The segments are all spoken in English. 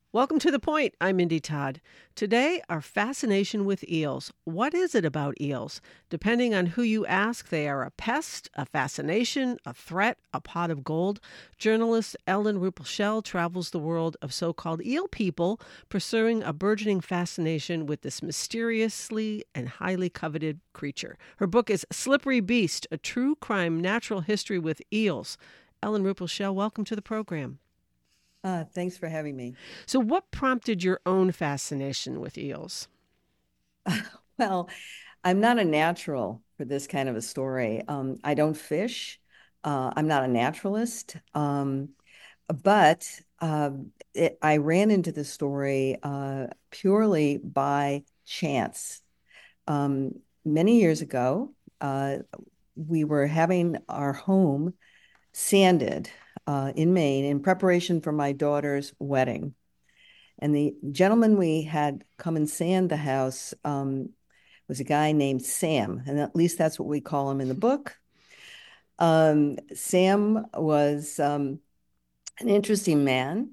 Welcome to The Point. I'm Mindy Todd. Today, our fascination with eels. What is it about eels? Depending on who you ask, they are a pest, a fascination, a threat, a pot of gold. Journalist Ellen Ruppelshell travels the world of so-called eel people, pursuing a burgeoning fascination with this mysteriously and highly coveted creature. Her book is Slippery Beast, a true crime natural history with eels. Ellen Ruppelshell, welcome to the program. Thanks for having me. So, what prompted your own fascination with eels? Well, I'm not a natural for this kind of a story. I don't fish. I'm not a naturalist. But I ran into the story purely by chance. Many years ago, we were having our home sanded in Maine in preparation for my daughter's wedding. And the gentleman we had come and sand the house was a guy named Sam, and at least that's what we call him in the book. Sam was an interesting man.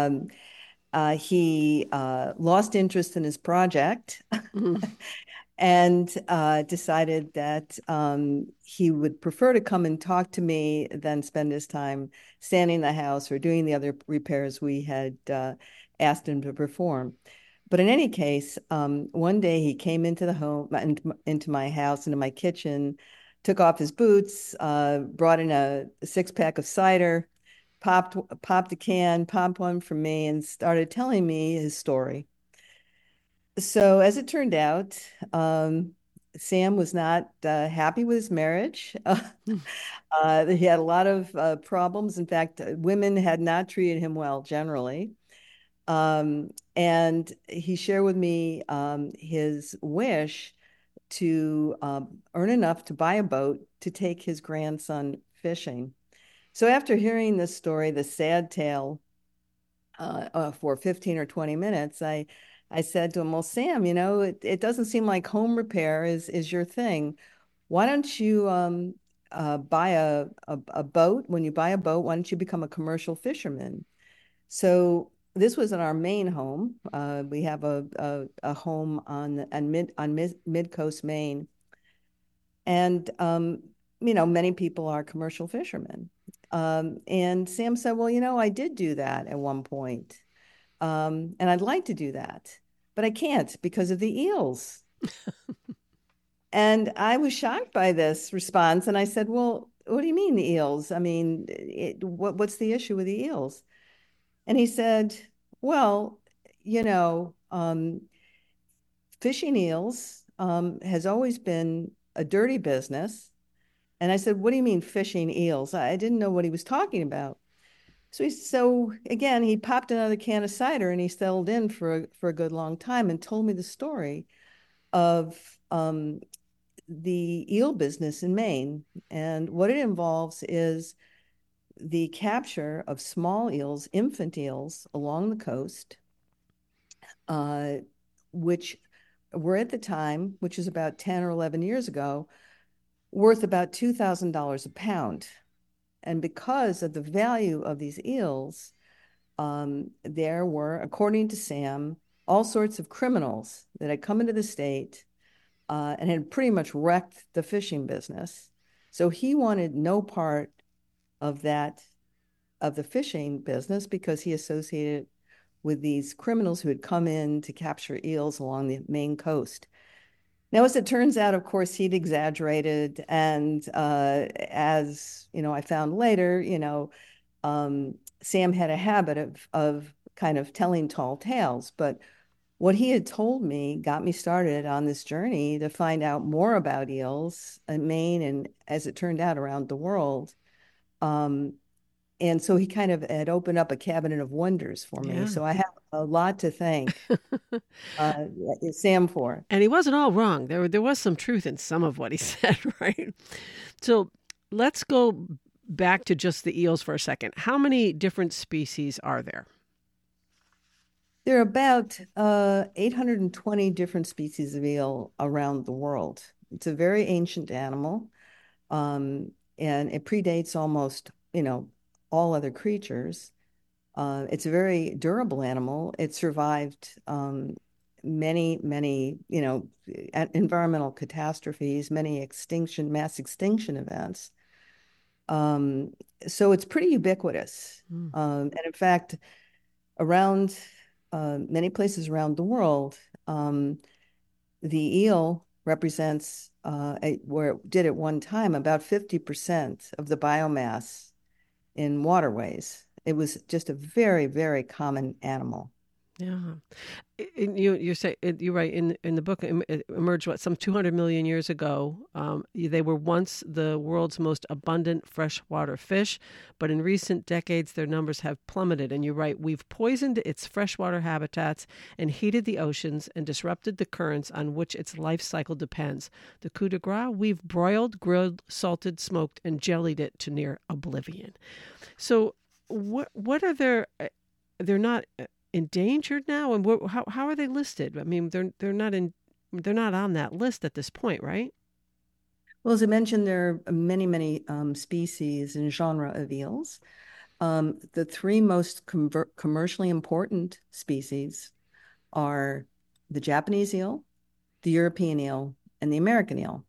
He lost interest in his project and decided that he would prefer to come and talk to me than spend his time sanding the house or doing the other repairs we had asked him to perform. But in any case, one day he came into the home, into my house, into my kitchen, took off his boots, brought in a six-pack of cider, popped a can, popped one for me, and started telling me his story. So as it turned out, Sam was not happy with his marriage. He had a lot of problems. In fact, women had not treated him well generally. And he shared with me his wish to earn enough to buy a boat to take his grandson fishing. So after hearing this story, the sad tale, for 15 or 20 minutes, I said to him, well, Sam, it doesn't seem like home repair is your thing. Why don't you buy a boat? When you buy a boat, why don't you become a commercial fisherman? So this was in our main home. We have a home on mid coast Maine, and many people are commercial fishermen. And Sam said, well, I did do that at one point. And I'd like to do that, but I can't because of the eels. And I was shocked by this response. And I said, well, what do you mean the eels? I mean, what's the issue with the eels? And he said, well, you know, um, fishing eels has always been a dirty business. And I said, what do you mean fishing eels? I didn't know what he was talking about. So again, he popped another can of cider and he settled in for a good long time and told me the story of the eel business in Maine. And what it involves is the capture of small eels, infant eels along the coast, uh, which were at the time, which is about 10 or 11 years ago, worth about $2,000 a pound. And because of the value of these eels, there were, according to Sam, all sorts of criminals that had come into the state and had pretty much wrecked the fishing business. So he wanted no part of that, of the fishing business, because he associated with these criminals who had come in to capture eels along the Maine coast. Now, as it turns out, of course, he'd exaggerated. And as I found later, Sam had a habit of kind of telling tall tales. But what he had told me got me started on this journey to find out more about eels in Maine and, as it turned out, around the world. Um, and so he kind of had opened up a cabinet of wonders for me. Yeah. So I have a lot to thank uh, Sam for. And he wasn't all wrong. There was some truth in some of what he said, right? So let's go back to just the eels for a second. How many different species are there? There are about 820 different species of eel around the world. It's a very ancient animal, and it predates almost, all other creatures. It's a very durable animal. It survived many, many, environmental catastrophes, many mass extinction events. Um, so it's pretty ubiquitous. Mm. And in fact, around many places around the world, the eel represents, where it did at one time, about 50% of the biomass in waterways. It was just a very, very common animal. Yeah. You say you're right in the book. It emerged some 200 million years ago. They were once the world's most abundant freshwater fish, but in recent decades their numbers have plummeted. And you're right, we've poisoned its freshwater habitats and heated the oceans and disrupted the currents on which its life cycle depends. The coup de grace, we've broiled, grilled, salted, smoked, and jellied it to near oblivion. So, what are their? They're not endangered now, and how are they listed? I mean, they're not on that list at this point, right? Well, as I mentioned, there are many, many species and genre of eels. The three most commercially important species are the Japanese eel, the European eel, and the American eel.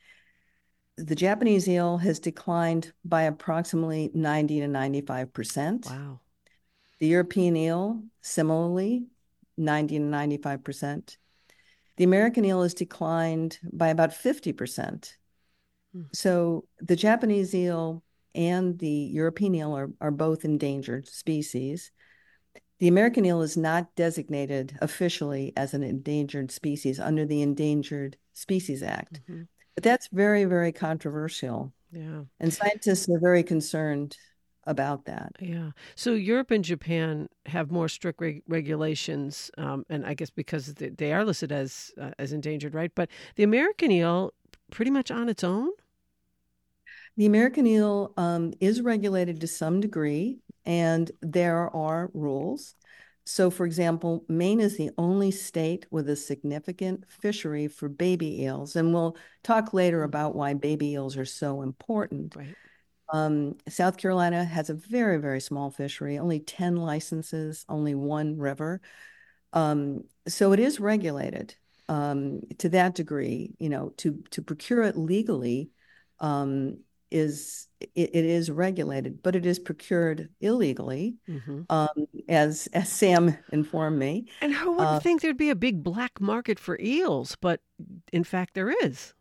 The Japanese eel has declined by approximately 90 to 95%. Wow. The European eel, similarly, 90 to 95%. The American eel has declined by about 50%. Hmm. So the Japanese eel and the European eel are both endangered species. The American eel is not designated officially as an endangered species under the Endangered Species Act. Mm-hmm. But that's very, very controversial. Yeah. And scientists are very concerned about that. Yeah. So Europe and Japan have more strict regulations, and I guess because they are listed as endangered, right? But the American eel, pretty much on its own. The American eel is regulated to some degree, and there are rules. So, for example, Maine is the only state with a significant fishery for baby eels. And we'll talk later about why baby eels are so important. Right. South Carolina has a very, very small fishery, only 10 licenses, only one river. So it is regulated to that degree, to procure it legally um, it is regulated, but it is procured illegally, Mm-hmm. as Sam informed me. And who would Uh, think there'd be a big black market for eels? But in fact, there is.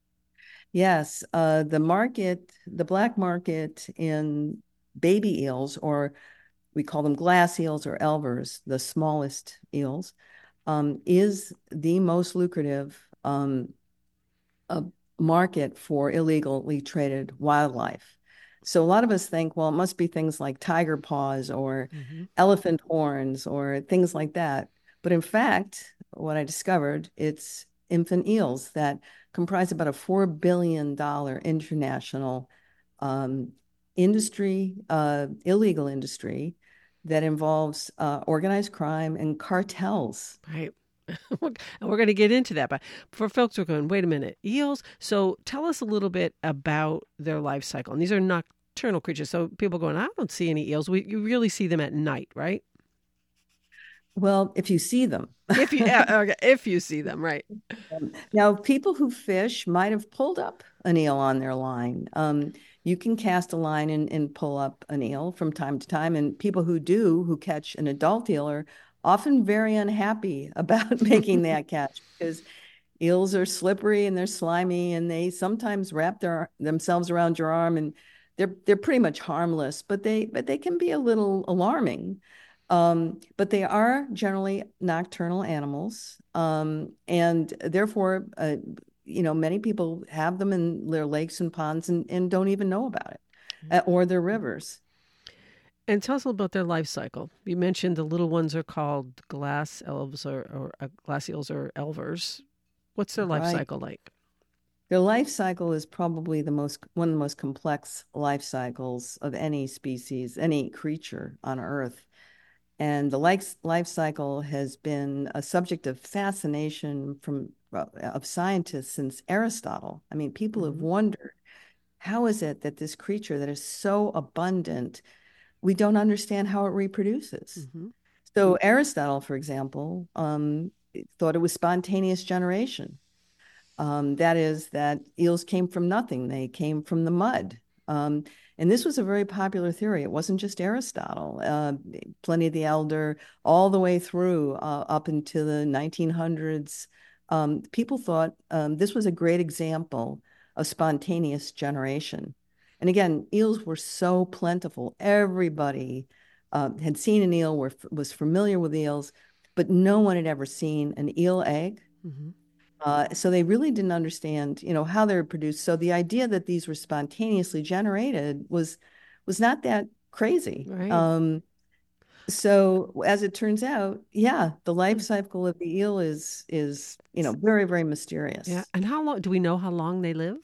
yes, the black market in baby eels, or we call them glass eels or elvers, the smallest eels, is the most lucrative a market for illegally traded wildlife. So a lot of us think, well, it must be things like tiger paws or Mm-hmm. elephant horns or things like that. But in fact, what I discovered, it's infant eels that comprise about a $4 billion international um, industry, illegal industry that involves organized crime and cartels. Right. And we're going to get into that. But for folks who are going, wait a minute, eels. So tell us a little bit about their life cycle. And these are nocturnal creatures. So people going, I don't see any eels. You really see them at night, right? Well, if you see them. Okay, if you see them, right? Now, people who fish might have pulled up an eel on their line. You can cast a line and pull up an eel from time to time, and people who catch an adult eel, are often very unhappy about making that catch because eels are slippery and they're slimy, and they sometimes wrap themselves around your arm, and they're pretty much harmless, but they can be a little alarming. But they are generally nocturnal animals, and therefore, many people have them in their lakes and ponds and don't even know about it, or their rivers. And tell us a little about their life cycle. You mentioned the little ones are called glass elves or glass eels or elvers. What's their life Right. cycle like? Their life cycle is probably one of the most complex life cycles of any species, any creature on Earth. And the life cycle has been a subject of fascination of scientists since Aristotle. I mean, people have Mm-hmm. wondered, how is it that this creature that is so abundant we don't understand how it reproduces. Hmm. So Aristotle, for example, thought it was spontaneous generation. That is, that eels came from nothing. They came from the mud. And this was a very popular theory. It wasn't just Aristotle. Pliny the Elder, all the way through up into the 1900s, people thought this was a great example of spontaneous generation. And again, eels were so plentiful. Everybody had seen an eel, was familiar with eels, but no one had ever seen an eel egg. Hmm. So they really didn't understand, how they were produced. So the idea that these were spontaneously generated was not that crazy. Right. So as it turns out, yeah, the life cycle of the eel is very, very Yeah. mysterious. And how long do we know how long they live?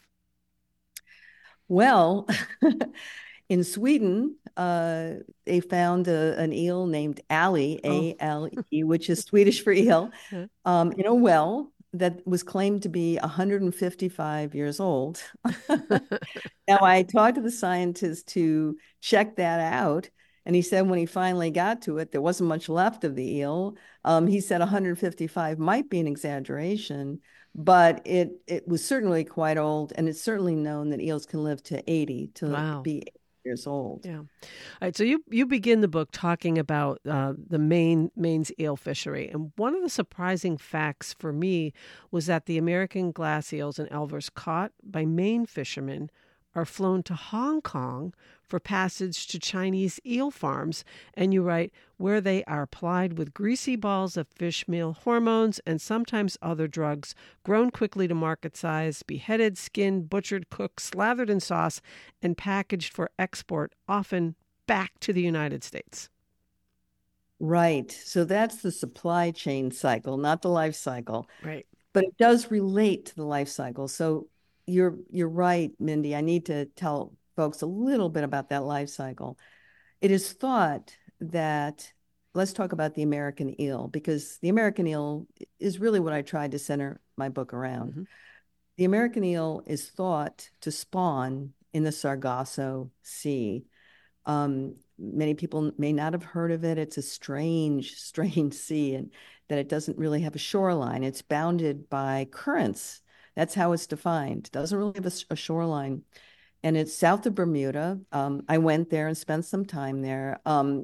Well, in Sweden, they found an eel named Ali, Oh. A-L-E, which is Swedish for eel, Yeah. in a well that was claimed to be 155 years old. Now, I talked to the scientist to check that out, and he said when he finally got to it, there wasn't much left of the eel. He said 155 might be an exaggeration, but it was certainly quite old, and it's certainly known that eels can live to 80 to Wow. be 80 years old. Yeah. All right. So you begin the book talking about the Maine's eel fishery, and one of the surprising facts for me was that the American glass eels and elvers caught by Maine fishermen are flown to Hong Kong for passage to Chinese eel farms, and you write, where they are plied with greasy balls of fish meal hormones and sometimes other drugs, grown quickly to market size, beheaded, skinned, butchered, cooked, slathered in sauce, and packaged for export, often back to the United States. Right. So that's the supply chain cycle, not the life cycle. Right. But it does relate to the life cycle. So you're right, Mindy. I need to tell folks a little bit about that life cycle. It is thought that let's talk about the American eel because the American eel is really what I tried to center my book around. Hmm. The American eel is thought to spawn in the Sargasso Sea. Many people may not have heard of it. It's a strange, strange sea, and that it doesn't really have a shoreline. It's bounded by currents. That's how it's defined. It doesn't really have a shoreline. And it's south of Bermuda. I went there and spent some time there.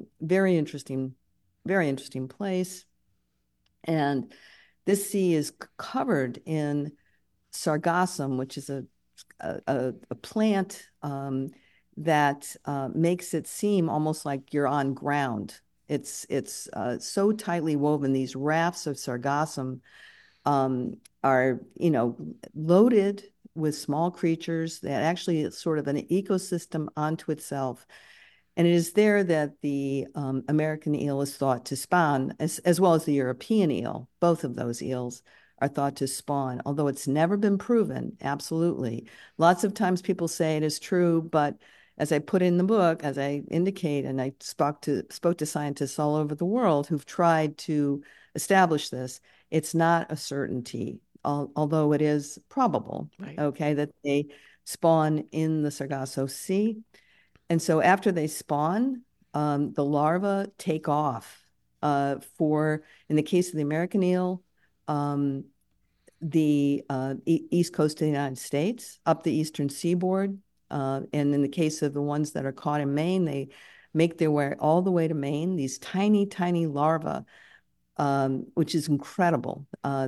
Very interesting place. And this sea is covered in sargassum, which is a plant that makes it seem almost like you're on ground. It's so tightly woven. These rafts of sargassum are, loaded with small creatures that actually it's sort of an ecosystem onto itself. And it is there that the American eel is thought to spawn, as well as the European eel. Both of those eels are thought to spawn, although it's never been proven, absolutely. Lots of times people say it is true, but as I put in the book, as I indicate, and I spoke to scientists all over the world who've tried to establish this, it's not a certainty, although it is probable, Right. okay, that they spawn in the Sargasso Sea. And so after they spawn, the larvae take off. In the case of the American eel, um, the east coast of the United States, up the eastern seaboard. And in the case of the ones that are caught in Maine, they make their way all the way to Maine, these tiny, tiny larvae, which is incredible.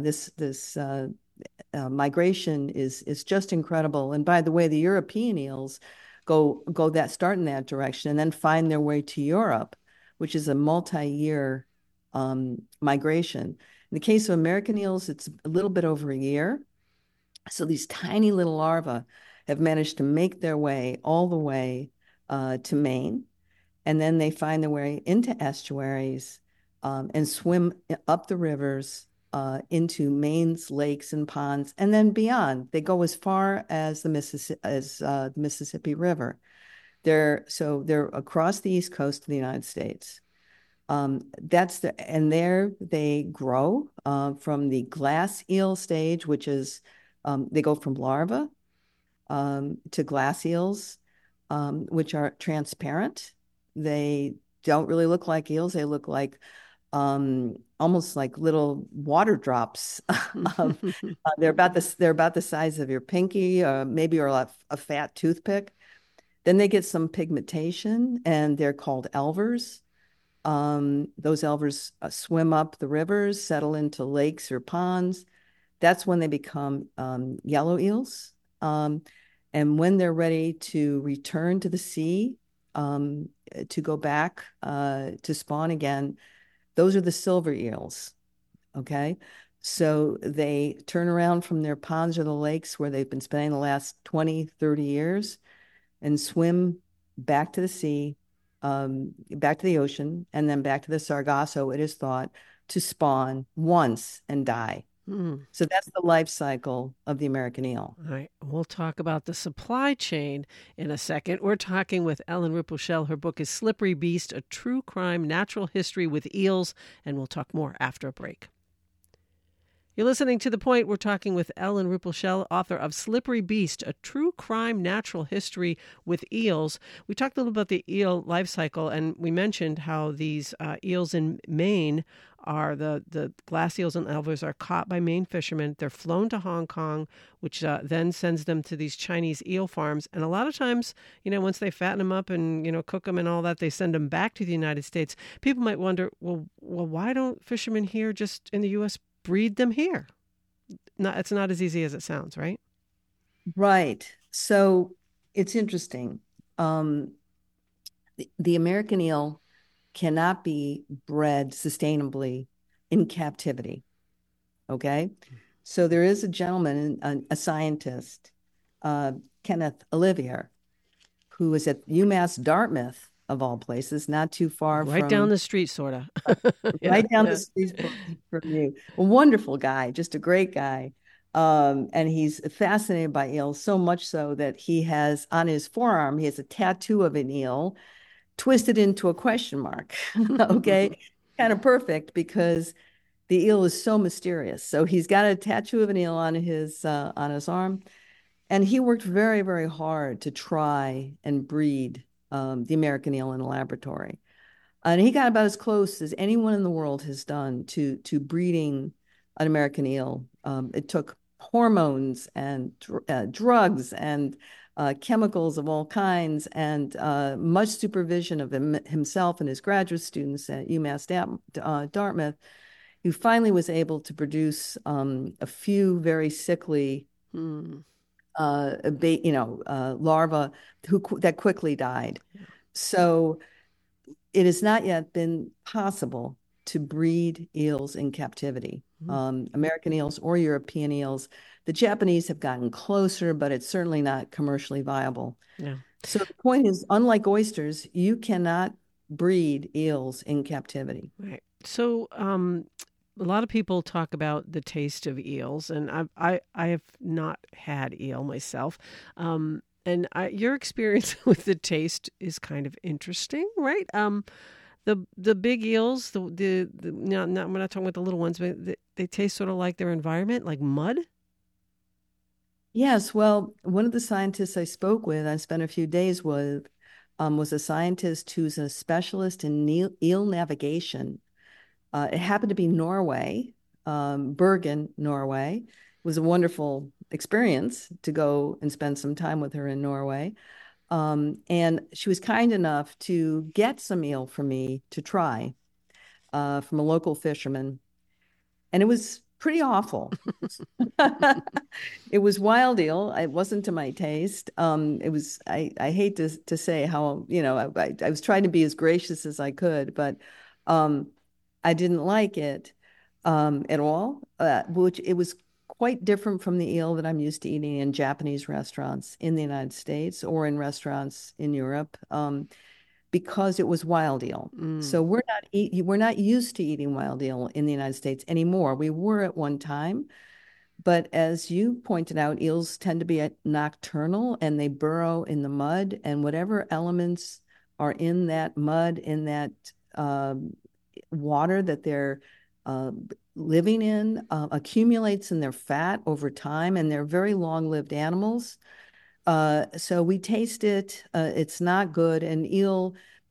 This migration is just incredible. And by the way, the European eels start in that direction and then find their way to Europe, which is a multi-year migration. In the case of American eels, it's a little bit over a year. So these tiny little larvae have managed to make their way all the way to Maine, and then they find their way into estuaries and swim up the rivers into Maine's lakes and ponds, and then beyond. They go as far as the Mississippi River. They're across the east coast of the United States. And there they grow from the glass eel stage, which is they go from larva to glass eels, which are transparent. They don't really look like eels. They look like almost like little water drops of they're about the size of your pinky, maybe or a fat toothpick. Then they get some pigmentation, and they're called elvers. Those elvers swim up the rivers, settle into lakes or ponds. That's when they become yellow eels. And when they're ready to return to the sea, to go back to spawn again, those are the silver eels. Okay. So they turn around from their ponds or the lakes where they've been spending the last 20, 30 years and swim back to the sea, back to the ocean, and then back to the Sargasso, it is thought, to spawn once and die. Hmm. So that's the life cycle of the American eel. All right. We'll talk about the supply chain in a second. We're talking with Ellen Ruppelshell. Her book is Slippery Beast, A True Crime Natural History with Eels, and we'll talk more after a break. You're listening to The Point. We're talking with Ellen Ruppelshell, author of Slippery Beast, A True Crime Natural History with Eels. We talked a little about the eel life cycle, and we mentioned how these eels in Maine are the glass eels and elvers are caught by Maine fishermen. They're flown to Hong Kong, which then sends them to these Chinese eel farms. And a lot of times, once they fatten them up and, cook them and all that, they send them back to the United States. People might wonder, well, why don't fishermen here just in the U.S. breed them here? It's not as easy as it sounds, right? Right. So it's interesting. The American eel cannot be bred sustainably in captivity. Okay. So there is a gentleman, a scientist, Kenneth Olivier, who was at UMass Dartmouth, of all places, not too far Right from down the street, sort of. right down the street from you. A wonderful guy, just a great guy. And he's fascinated by eels, so much so that he has on his forearm, he has a tattoo of an eel twisted into a question mark. Okay. Kind of perfect because the eel is so mysterious. So he's got a tattoo of an eel on his arm. And he worked very, very hard to try and breed the American eel in a laboratory. And he got about as close as anyone in the world has done to breeding an American eel. It took hormones and drugs and chemicals of all kinds and much supervision of himself and his graduate students at UMass Dartmouth, who finally was able to produce a few very sickly larvae that quickly died. So it has not yet been possible to breed eels in captivity, American eels or European eels. The Japanese have gotten closer, but it's certainly not commercially viable. Yeah. So the point is, unlike oysters, you cannot breed eels in captivity. Right. So a lot of people talk about the taste of eels, and I have not had eel myself. Your experience with the taste is kind of interesting, right? The big eels, we're not talking about the little ones, but they taste sort of like their environment, like mud. Yes, well, one of the scientists I spoke with, I spent a few days with, was a scientist who's a specialist in eel navigation. It happened to be Norway, Bergen, Norway. It was a wonderful experience to go and spend some time with her in Norway. And she was kind enough to get some eel for me to try from a local fisherman. And it was pretty awful. It was wild eel. It wasn't to my taste. I hate to say how, I was trying to be as gracious as I could, but I didn't like it at all, which it was quite different from the eel that I'm used to eating in Japanese restaurants in the United States or in restaurants in Europe, because it was wild eel. So we're not used to eating wild eel in the United States anymore. We were at one time, but as you pointed out, eels tend to be nocturnal and they burrow in the mud, and whatever elements are in that mud, in that water that they're living in, accumulates in their fat over time, and they're very long-lived animals. So we taste it. It's not good. And eel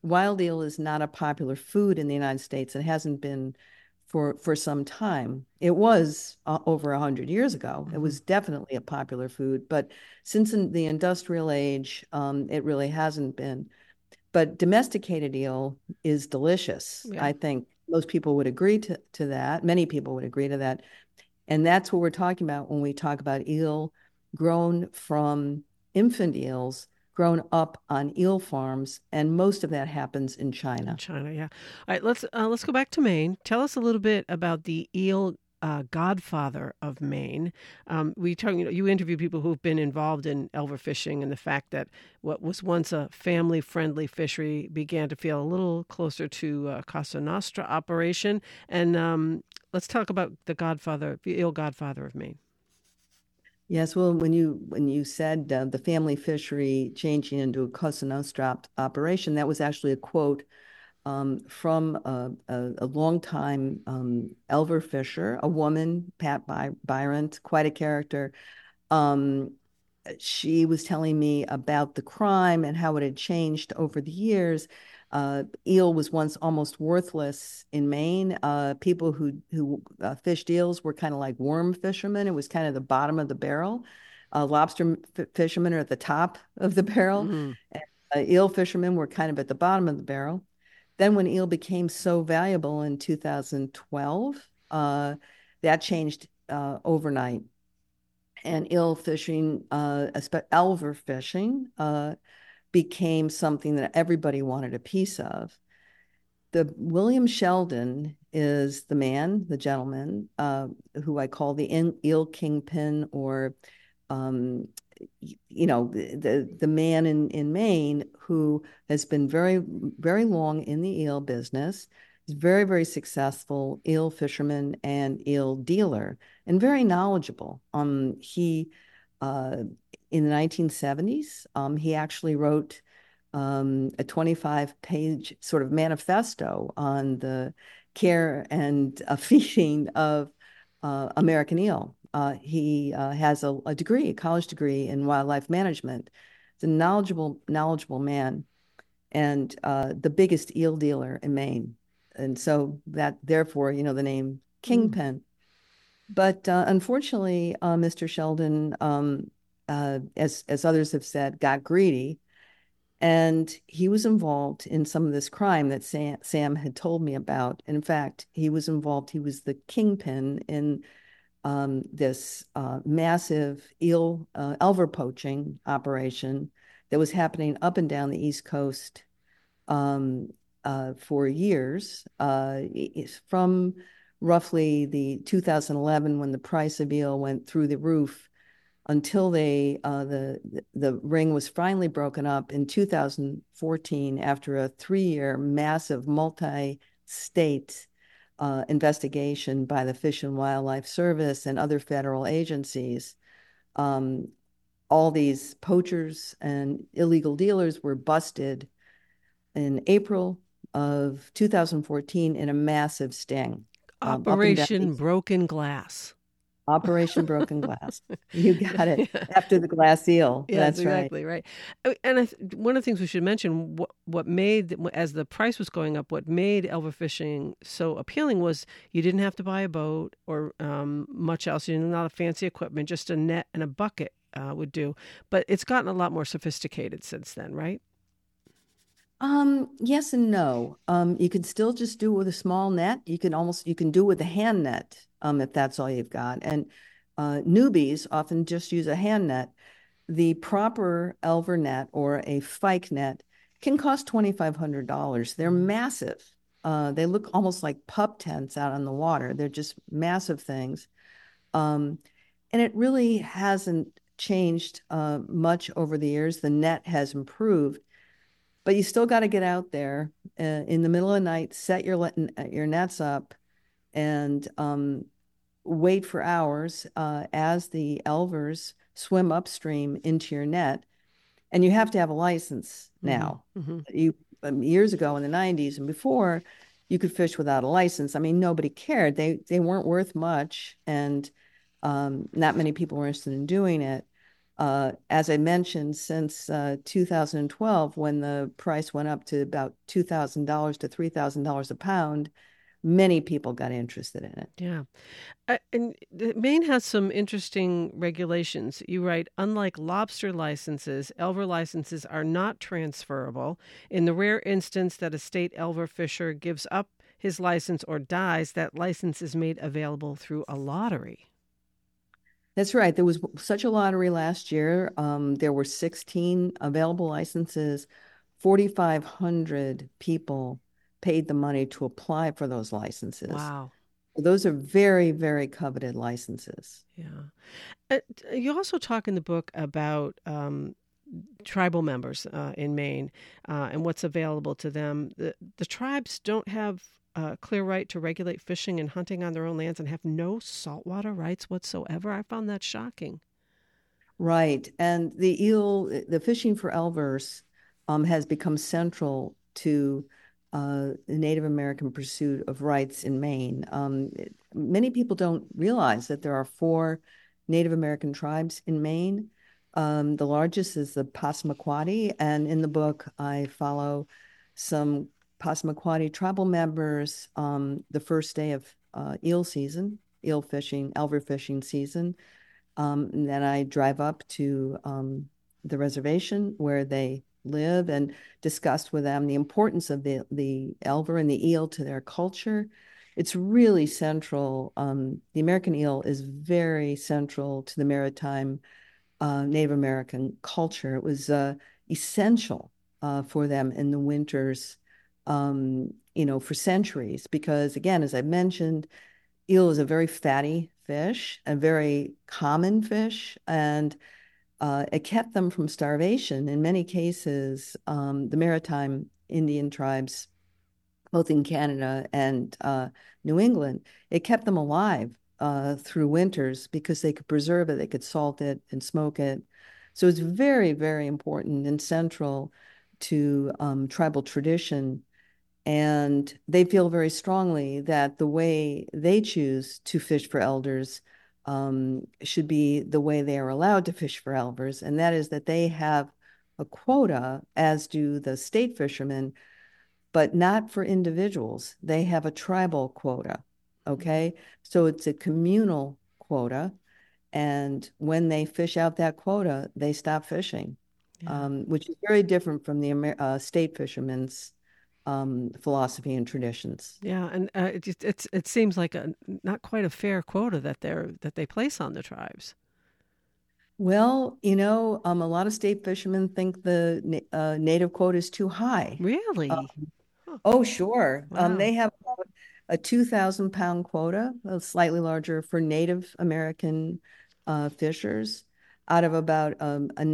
wild eel is not a popular food in the United States. It hasn't been for some time. It was over 100 years ago. It was definitely a popular food, but since in the industrial age, it really hasn't been. But domesticated eel is delicious. Yeah. I think most people would agree to that. Many people would agree to that. And that's what we're talking about when we talk about eel grown from infant eels grown up on eel farms, and most of that happens in In China. China, yeah. All right, let's go back to Maine. Tell us a little bit about the eel godfather of Maine. We talk, you interview people who've been involved in elver fishing and the fact that what was once a family-friendly fishery began to feel a little closer to Casa Nostra operation. And let's talk about the eel godfather of Maine. Yes, well, when you said the family fishery changing into a Cosa Nostra operation, that was actually a quote from a longtime elver fisher, a woman, Pat Byron, quite a character. Um, she was telling me about the crime and how it had changed over the years. Eel was once almost worthless in Maine. People who fished eels were kind of like worm fishermen. It was kind of the bottom of the barrel. Lobster fishermen are at the top of the barrel. Mm. And, eel fishermen were kind of at the bottom of the barrel. Then, when eel became so valuable in 2012, that changed overnight. And eel fishing, elver fishing, became something that everybody wanted a piece of. The William Sheldon is the man, the gentleman, who I call the eel kingpin, or um, the man in Maine who has been very, very long in the eel business. He's very, very successful eel fisherman and eel dealer, and very knowledgeable. He in the 1970s, he actually wrote a 25-page sort of manifesto on the care and feeding of American eel. He has a degree, a college degree in wildlife management. He's a knowledgeable man, and the biggest eel dealer in Maine. And so that, therefore, the name Mm. Kingpin. But unfortunately, Mr. Sheldon, as others have said, got greedy, and he was involved in some of this crime that Sam had told me about. In fact, he was involved. He was the kingpin in this massive elver poaching operation that was happening up and down the East Coast for years, from roughly the 2011, when the price of eel went through the roof, until the ring was finally broken up in 2014 after a 3-year massive multi-state investigation by the Fish and Wildlife Service and other federal agencies. Um, all these poachers and illegal dealers were busted in April of 2014 in a massive sting, up and down Operation Broken Glass. Operation Broken Glass. You got it. Yeah. After the glass eel. Yes, That's right. exactly right. And one of the things we should mention, what made, as the price was going up, what made elver fishing so appealing was you didn't have to buy a boat or much else. Not a fancy equipment, just a net and a bucket would do. But it's gotten a lot more sophisticated since then, right? Yes and no. You can still just do it with a small net. You can do it with a hand net, if that's all you've got. And newbies often just use a hand net. The proper elver net or a Fike net can cost $2,500. They're massive. They look almost like pup tents out on the water. They're just massive things. Um, and it really hasn't changed much over the years. The net has improved, but you still got to get out there in the middle of the night, set your nets up, and wait for hours as the elvers swim upstream into your net. And you have to have a license now. Mm-hmm. You Years ago in the 90s and before, you could fish without a license. I mean, nobody cared. They weren't worth much, and not many people were interested in doing it. As I mentioned, since 2012, when the price went up to about $2,000 to $3,000 a pound, many people got interested in it. Yeah. And Maine has some interesting regulations. You write, unlike lobster licenses, Elver licenses are not transferable. In the rare instance that a state Elver fisher gives up his license or dies, that license is made available through a lottery. That's right. There was such a lottery last year. There were 16 available licenses. 4,500 people paid the money to apply for those licenses. Wow. Those are very, very coveted licenses. Yeah. Uh, you also talk in the book about tribal members in Maine and what's available to them. The tribes don't have a clear right to regulate fishing and hunting on their own lands and have no saltwater rights whatsoever. I found that shocking. Right. And the fishing for elvers has become central to the Native American pursuit of rights in Maine. Many people don't realize that there are four Native American tribes in Maine. The largest is the Passamaquoddy, and in the book, I follow some Passamaquoddy tribal members the first day of eel season, eel fishing, elver fishing season. And then I drive up to the reservation where they live and discuss with them the importance of the elver and the eel to their culture. It's really central. The American eel is very central to the maritime Native American culture. It was essential for them in the winters, for centuries, because again, as I mentioned, eel is a very fatty fish, a very common fish, and it kept them from starvation. In many cases, the maritime Indian tribes, both in Canada and New England, it kept them alive through winters because they could preserve it, they could salt it and smoke it. So it's very, very important and central to tribal tradition. And they feel very strongly that the way they choose to fish for elders should be the way they are allowed to fish for elvers. And that is that they have a quota, as do the state fishermen, but not for individuals. They have a tribal quota. Okay. So it's a communal quota. And when they fish out that quota, they stop fishing, Yeah. which is very different from the state fishermen's philosophy and traditions. Yeah, and it seems like a not quite a fair quota that they place on the tribes. Well, a lot of state fishermen think the native quota is too high. Uh, Really? Huh. oh, sure. Wow. They have a 2,000-pound quota, slightly larger for Native American fishers, out of about a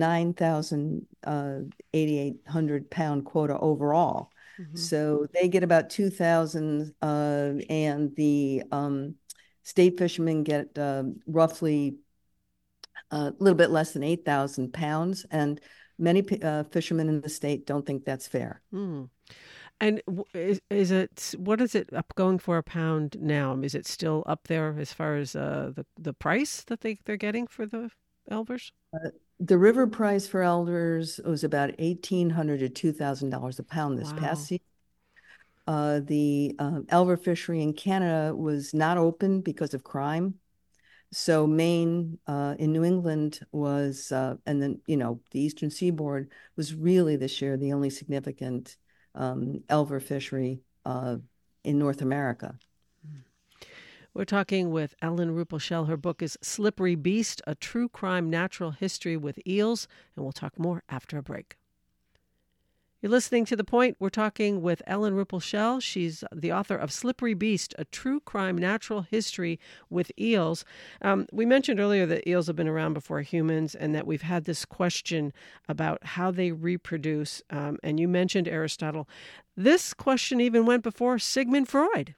9,800 pound quota overall. Hmm. So they get about 2,000, and the state fishermen get roughly a little bit less than 8,000 pounds. And many fishermen in the state don't think that's fair. Mm. And is it what is it up going for a pound now? Is it still up there as far as the price that they're getting for the elvers? The river price for elders was about $1,800 to $2,000 a pound this past Wow. season. The elver fishery in Canada was not open because of crime. So Maine in New England was, and then, the Eastern Seaboard was really this year the only significant elver fishery in North America. We're talking with Ellen Ruppelshell. Her book is Slippery Beast, A True Crime Natural History with Eels, and we'll talk more after a break. You're listening to The Point. We're talking with Ellen Ruppelshell. She's the author of Slippery Beast, A True Crime Natural History with Eels. We mentioned earlier that eels have been around before humans and that we've had this question about how they reproduce. And you mentioned Aristotle. This question even went before Sigmund Freud.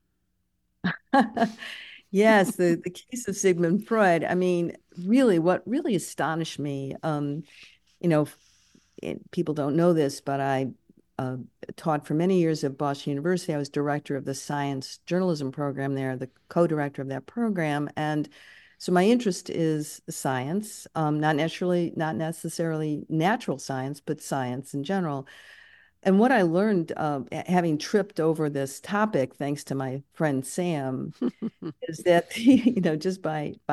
Yes, the case of Sigmund Freud. I mean, really, what really astonished me, you know, people don't know this, but I uh, taught for many years at Boston University. I was director of the science journalism program there, the co-director of that program. And So my interest is science, not necessarily natural science, but science in general. And what I learned, having tripped over this topic, thanks to my friend Sam, is that just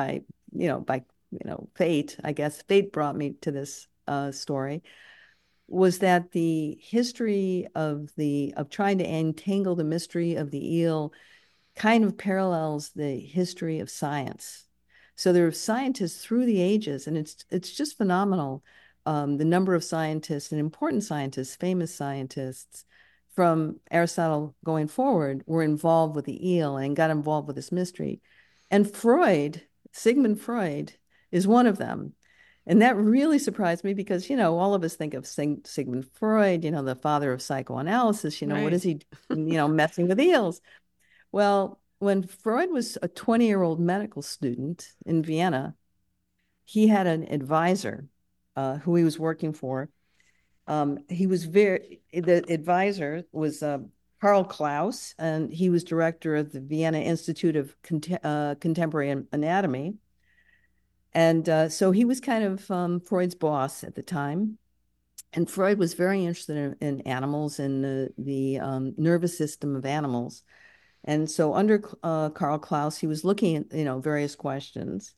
by fate, I guess fate brought me to this story, was that the history of trying to entangle the mystery of the eel kind of parallels the history of science. So there are scientists through the ages, and it's just phenomenal. The number of scientists and important scientists, famous scientists from Aristotle going forward were involved with the eel and got involved with this mystery. And Sigmund Freud, is one of them. And that really surprised me because, all of us think of Sigmund Freud, the father of psychoanalysis, what Right. is he, messing with eels? Well, when Freud was a 20-year-old medical student in Vienna, he had an advisor who he was working for. The advisor was Karl Klaus, and he was director of the Vienna Institute of Contemporary Anatomy. And so he was kind of Freud's boss at the time. And Freud was very interested in animals and the nervous system of animals. And so under Karl Klaus, he was looking at, various questions.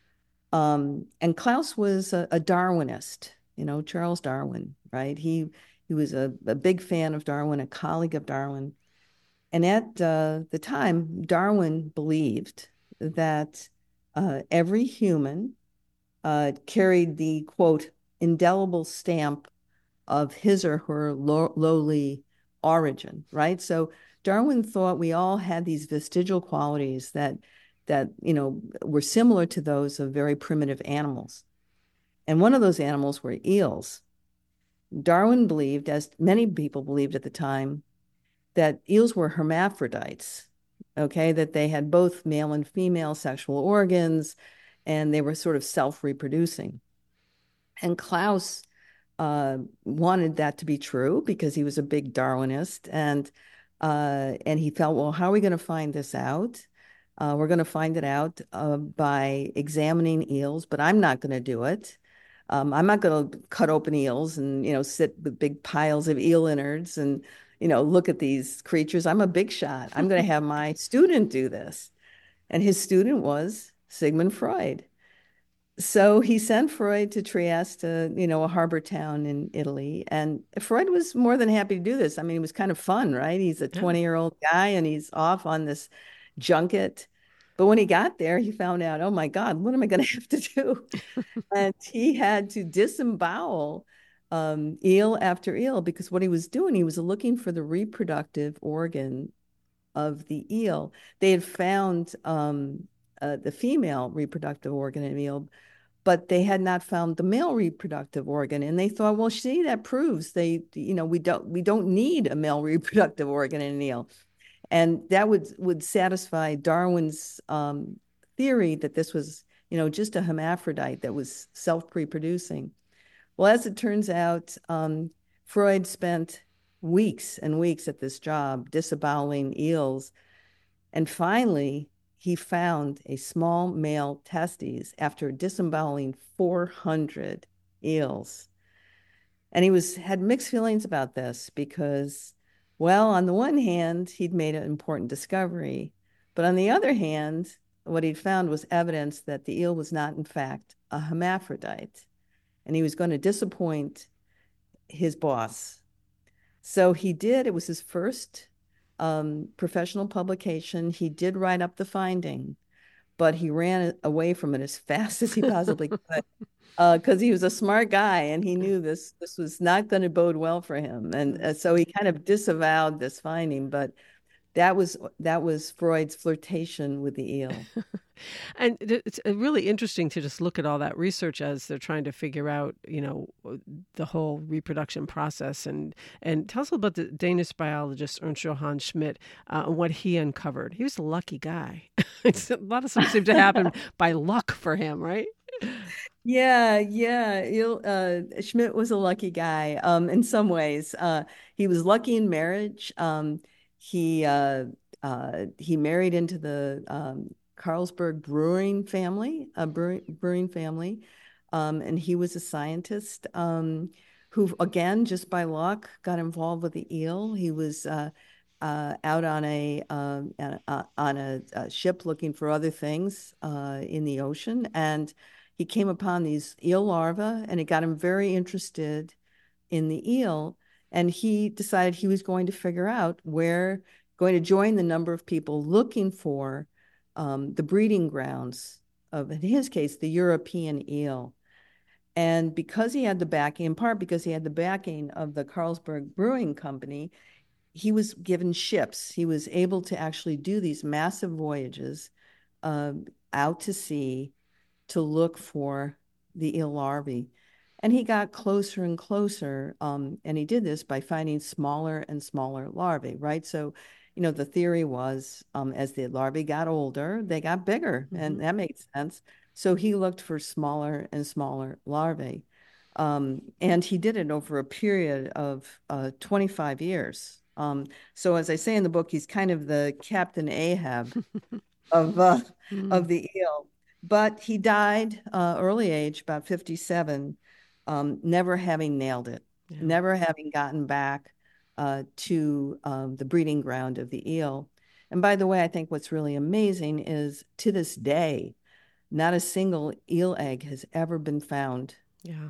And Klaus was a Darwinist, Charles Darwin, right? He was a big fan of Darwin, a colleague of Darwin. And at the time, Darwin believed that every human carried the, quote, indelible stamp of his or her lowly origin, right? So Darwin thought we all had these vestigial qualities that were similar to those of very primitive animals. And one of those animals were eels. Darwin believed, as many people believed at the time, that eels were hermaphrodites, okay, that they had both male and female sexual organs, and they were sort of self-reproducing. And Klaus wanted that to be true because he was a big Darwinist, and he felt, well, how are we going to find this out? We're going to find it out by examining eels, but I'm not going to do it. I'm not going to cut open eels and sit with big piles of eel innards and look at these creatures. I'm a big shot. I'm going to have my student do this, and his student was Sigmund Freud. So he sent Freud to Trieste, a harbor town in Italy. And Freud was more than happy to do this. I mean, it was kind of fun, right? He's a Yeah. 20-year-old guy and he's off on this junket. But when he got there, he found out, oh my God, what am I going to have to do? And he had to disembowel eel after eel because what he was doing, he was looking for the reproductive organ of the eel. They had found the female reproductive organ in eel, but they had not found the male reproductive organ. And they thought, well, see, that proves we don't need a male reproductive organ in an eel. And that would satisfy Darwin's theory that this was, just a hermaphrodite that was self-reproducing. Well, as it turns out, Freud spent weeks and weeks at this job disaboweling eels. And finally, he found a small male testes after disemboweling 400 eels. And had mixed feelings about this because, well, on the one hand, he'd made an important discovery, but on the other hand, what he'd found was evidence that the eel was not, in fact, a hermaphrodite, and he was going to disappoint his boss. So he did. It was his first professional publication. He did write up the finding, but he ran away from it as fast as he possibly could because he was a smart guy and he knew this was not going to bode well for him. And so he kind of disavowed this finding, but that was Freud's flirtation with the eel. And it's really interesting to just look at all that research as they're trying to figure out, the whole reproduction process. And tell us about the Danish biologist Ernst Johann Schmidt and what he uncovered. He was a lucky guy. A lot of stuff seemed to happen by luck for him, right? Yeah, yeah. Schmidt was a lucky guy in some ways. He was lucky in marriage. He married into the Carlsberg brewing family, a brewing family. And he was a scientist who, again, just by luck, got involved with the eel. He was out on a ship looking for other things in the ocean, and he came upon these eel larvae, and it got him very interested in the eel. And he decided he was going to figure out going to join the number of people looking for the breeding grounds of, in his case, the European eel. And because he had the backing, in part because he had the backing of the Carlsberg Brewing Company, he was given ships. He was able to actually do these massive voyages uh, out to sea to look for the eel larvae. And he got closer and closer. And he did this by finding smaller and smaller larvae, right? So, the theory was as the larvae got older, they got bigger, and that made sense. So he looked for smaller and smaller larvae. And he did it over a period of 25 years. So as I say in the book, he's kind of the Captain Ahab of Mm. the eel. But he died early age, about 57, never having nailed it, Yeah. never having gotten back to the breeding ground of the eel. And by the way, I think what's really amazing is to this day, not a single eel egg has ever been found Yeah.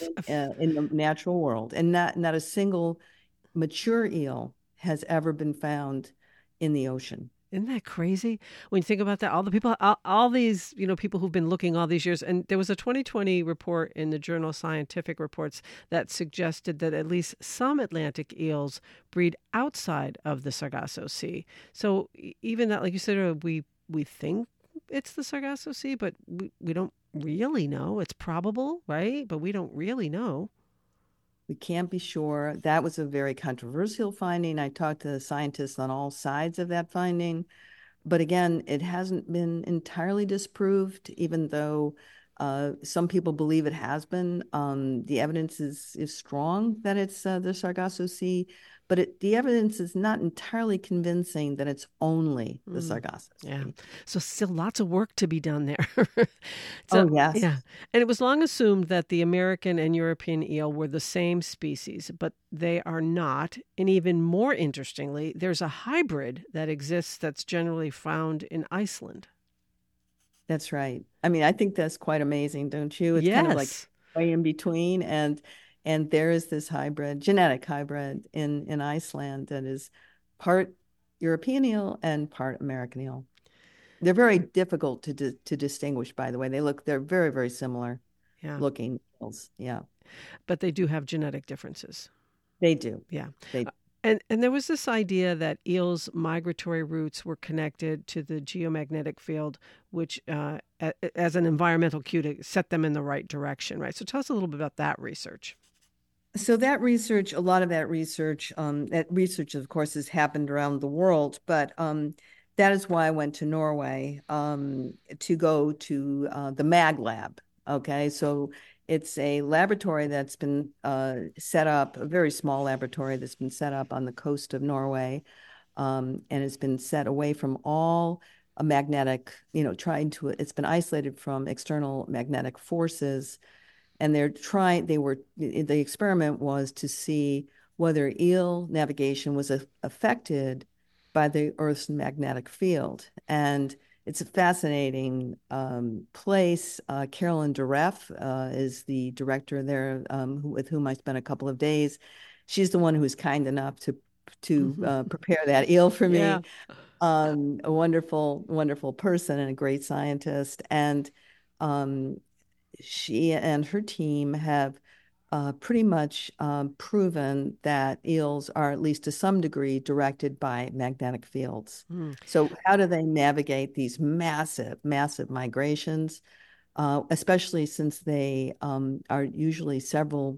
in the natural world, and not a single mature eel has ever been found in the ocean. Isn't that crazy? When you think about that, all the people, all these, people who've been looking all these years, and there was a 2020 report in the journal Scientific Reports that suggested that at least some Atlantic eels breed outside of the Sargasso Sea. So even that, like you said, we think it's the Sargasso Sea, but we don't really know. It's probable, right? But we don't really know. We can't be sure. That was a very controversial finding. I talked to scientists on all sides of that finding. But again, it hasn't been entirely disproved, even though some people believe it has been. The evidence is strong that it's the Sargasso Sea, but the evidence is not entirely convincing that it's only the Sargasso Yeah. Sea. So still lots of work to be done there. Oh, So, yes. yeah. And it was long assumed that the American and European eel were the same species, but they are not. And even more interestingly, there's a hybrid that exists that's generally found in Iceland. That's right. I mean, I think that's quite amazing, don't you? It's kind of like Yes. way in between, and there is this genetic hybrid in Iceland that is part European eel and part American eel. They're very difficult to distinguish, by the way. They're very, very similar Yeah. looking eels. Yeah, But they do have genetic differences. they do. Yeah. They And there was this idea that eels' migratory routes were connected to the geomagnetic field, which as an environmental cue to set them in the right direction, right? So tell us a little bit about that research. So that research, a lot of that research, of course, has happened around the world, but that is why I went to Norway to go to the Mag Lab. Okay, so it's a laboratory that's been set up, a very small laboratory that's been set up on the coast of Norway, and it's been set away from all magnetic, it's been isolated from external magnetic forces, and the experiment was to see whether eel navigation was affected by the Earth's magnetic field. And it's a fascinating place. Carolyn Dureff is the director there, with whom I spent a couple of days. She's the one who was kind enough to prepare that eel for Yeah. me. A wonderful, wonderful person and a great scientist. And um, she and her team have pretty much proven that eels are, at least to some degree, directed by magnetic fields. Mm. So how do they navigate these massive, massive migrations, especially since they are usually several,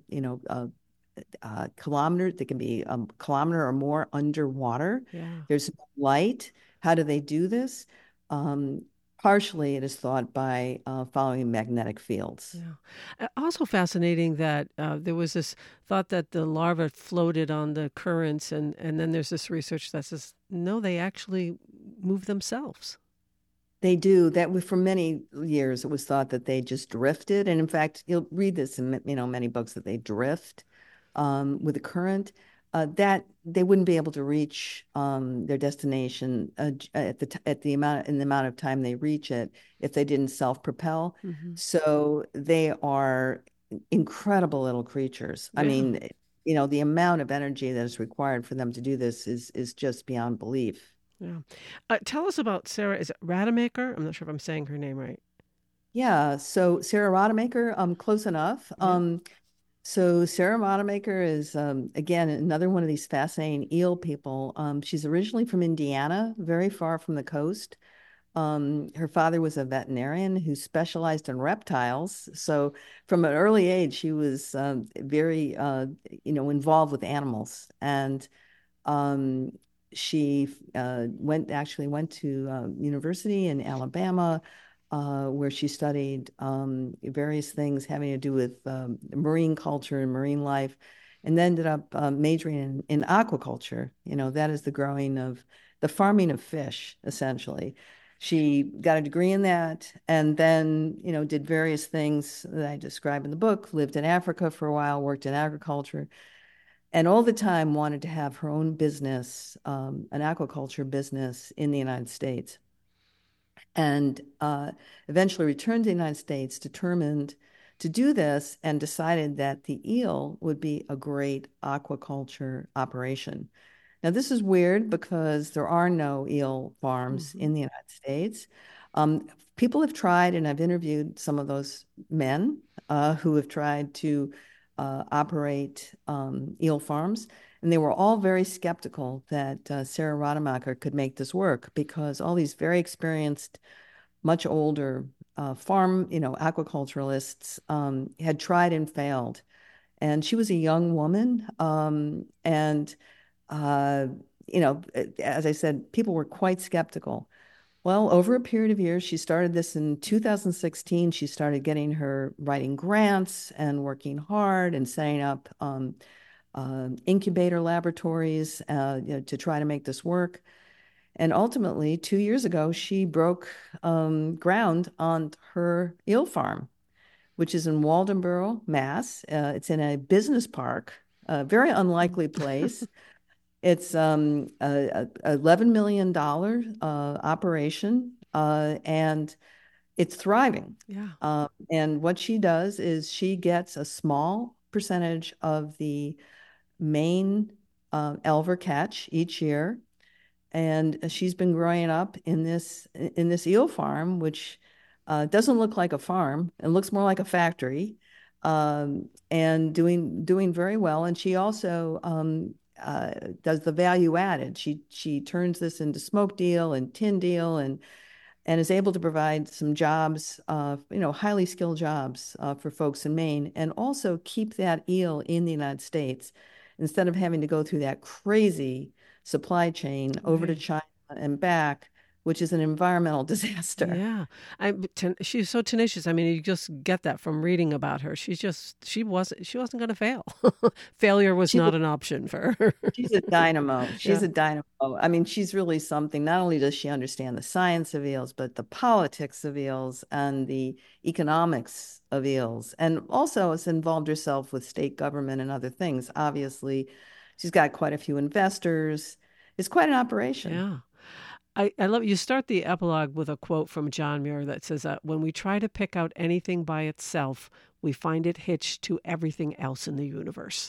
kilometers? They can be a kilometer or more underwater. Yeah. There's no light. How do they do this? Partially, it is thought by following magnetic fields. Yeah. Also fascinating that there was this thought that the larvae floated on the currents, and then there's this research that says, no, they actually move themselves. They do that. For many years, it was thought that they just drifted, and in fact, you'll read this in many books that they drift with the current. That they wouldn't be able to reach their destination at the amount of time they reach it if they didn't self-propel. Hmm. So they are incredible little creatures. I Yeah. mean, the amount of energy that is required for them to do this is just beyond belief. Yeah. Tell us about Sarah. Is it Rademacher? I'm not sure if I'm saying her name right. Yeah, so Sarah Rodemaker, close enough. Yeah. So Sarah Rodemaker is again another one of these fascinating eel people. She's originally from Indiana, very far from the coast. Her father was a veterinarian who specialized in reptiles. So from an early age, she was very involved with animals. And um, she went to university in Alabama, where she studied various things having to do with marine culture and marine life, and then ended up majoring in aquaculture. That is the farming of fish, essentially. She got a degree in that, and then did various things that I describe in the book. Lived in Africa for a while, worked in agriculture, and all the time wanted to have her own business, an aquaculture business in the United States. And eventually returned to the United States, determined to do this, and decided that the eel would be a great aquaculture operation. Now, this is weird because there are no eel farms Hmm. in the United States. Um, People have tried, and I've interviewed some of those men who have tried to operate eel farms, and they were all very skeptical that Sarah Rademacher could make this work because all these very experienced, much older aquaculturalists had tried and failed. And she was a young woman, and uh, as I said, people were quite skeptical. Well, over a period of years, she started this in 2016. She started getting her writing grants and working hard and setting up incubator laboratories to try to make this work. And ultimately, 2 years ago, she broke ground on her eel farm, which is in Waldenboro, Mass. It's in a business park, a very unlikely place. It's a $11 million operation, and it's thriving. Yeah. And what she does is she gets a small percentage of the main Elver catch each year, and she's been growing up in this eel farm, which doesn't look like a farm. It looks more like a factory, and doing very well. And she also does the value added. She turns this into smoked eel and tinned eel, and is able to provide some jobs, highly skilled jobs for folks in Maine, and also keep that eel in the United States instead of having to go through that crazy supply chain over to Right. China and back, which is an environmental disaster. Yeah, she's so tenacious. I mean, you just get that from reading about her. She wasn't going to fail. Failure was She's a, not an option for her. she's a dynamo. She's Yeah, a dynamo. I mean, she's really something. Not only does she understand the science of eels, but the politics of eels and the economics of eels. And also has involved herself with state government and other things. Obviously, she's got quite a few investors. It's quite an operation. yeah. I love you start the epilogue with a quote from John Muir that says, "When we try to pick out anything by itself, we find it hitched to everything else in the universe."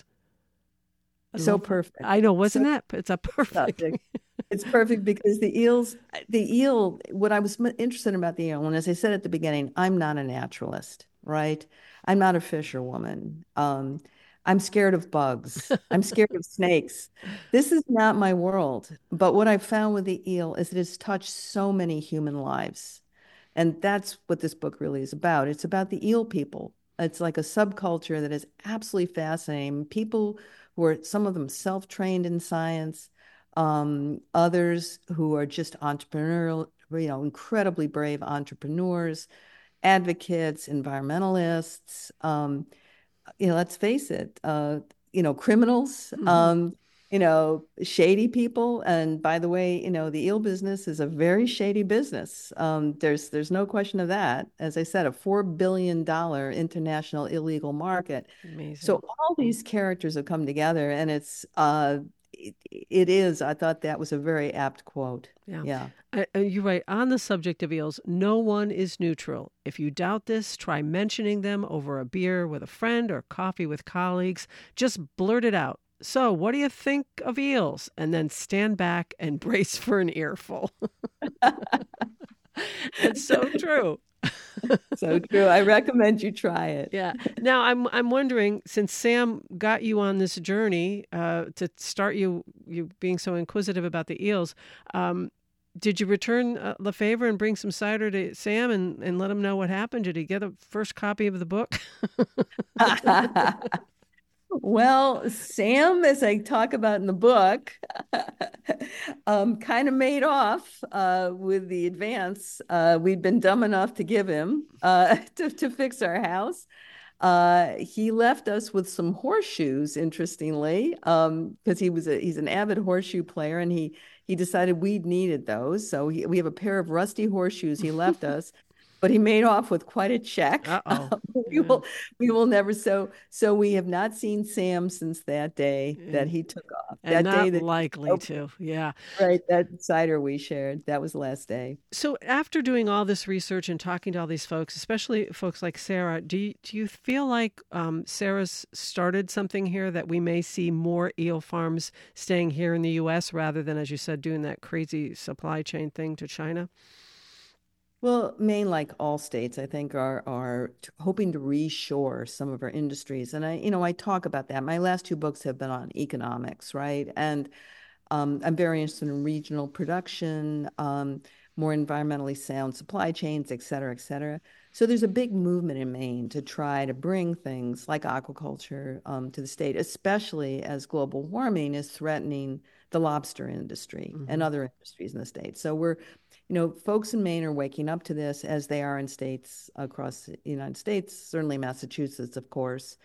I So love that. perfect. I know, wasn't So that? It's a perfect. subject. It's perfect because the eel, what I was interested in about the eel, and as I said at the beginning, I'm not a naturalist, right? I'm not a fisherwoman. I'm scared of bugs. I'm scared of snakes. This is not my world. But what I've found with the eel is it has touched so many human lives. And that's what this book really is about. It's about the eel people. It's like a subculture that is absolutely fascinating. People who are, some of them self-trained in science, others who are just entrepreneurial, incredibly brave entrepreneurs, advocates, environmentalists, let's face it, criminals. Mhm. shady people. And by the way, the eel business is a very shady business. There's no question of that. As I said, a $4 billion international illegal market. So Amazing. all these characters have come together, and it is. I thought that was a very apt quote. Yeah. Yeah. You're right. On the subject of eels, no one is neutral. If you doubt this, try mentioning them over a beer with a friend or coffee with colleagues. Just blurt it out. So, what do you think of eels? And then stand back and brace for an earful. It's so true. So true. I recommend you try it. Yeah. Now I'm wondering, since Sam got you on this journey to start you being so inquisitive about the eels, did you return the favor and bring some cider to Sam and let him know what happened? Did he get a first copy of the book? Well, Sam, as I talk about in the book, kind of made off with the advance we'd been dumb enough to give him to fix our house. He left us with some horseshoes, interestingly, because he's an avid horseshoe player, and he decided we needed those. So we have a pair of rusty horseshoes he left us, but he made off with quite a check. Uh-oh. We Yeah. will never. So we have not seen Sam since that day that And, he took off. and That day not that likely to. Yeah. right, that cider we shared. That was the last day. So after doing all this research and talking to all these folks, especially folks like Sarah, do you feel like Sarah's started something here that we may see more eel farms staying here in the U.S. rather than, as you said, doing that crazy supply chain thing to China? Well, Maine, like all states, I think, are hoping to reshore some of our industries. And I talk about that. My last two books have been on economics, right? And I'm very interested in regional production, more environmentally sound supply chains, et cetera, et cetera. So there's a big movement in Maine to try to bring things like aquaculture to the state, especially as global warming is threatening the lobster industry and Hmm. other industries in the state. So folks in Maine are waking up to this as they are in states across the United States, certainly Massachusetts, of course.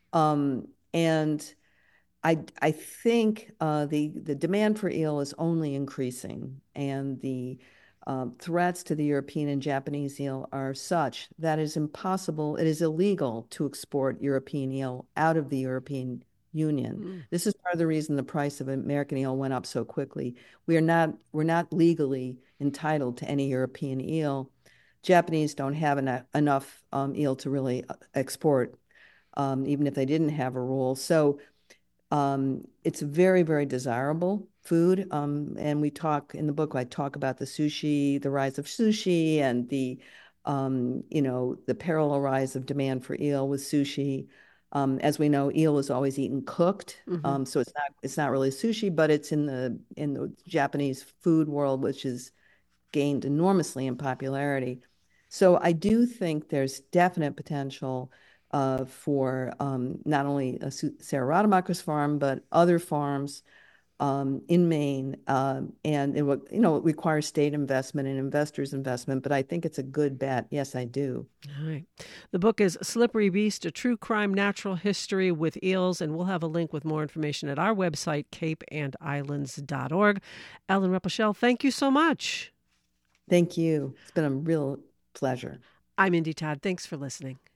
And I think the demand for eel is only increasing, and the threats to the European and Japanese eel are such that it is impossible, it is illegal to export European eel out of the European Union. Mm. This is part of the reason the price of American eel went up so quickly. We're not legally entitled to any European eel. Japanese don't have enough eel to really export, even if they didn't have a rule. So it's very, very desirable food. And we talk in the book, I talk about the sushi, the rise of sushi, and the parallel rise of demand for eel with sushi. As we know, eel is always eaten cooked. Hmm. So it's not really sushi, but it's in the Japanese food world, which has gained enormously in popularity. So I do think there's definite potential for not only Sarah Rademacher's farm, but other farms in Maine. And it requires state investment and investors' investment, but I think it's a good bet. Yes, I do. All right. The book is Slippery Beast, A True Crime Natural History with Eels, and we'll have a link with more information at our website, capeandislands.org. Ellen Replochelle, thank you so much. Thank you. It's been a real pleasure. I'm Indy Todd. Thanks for listening.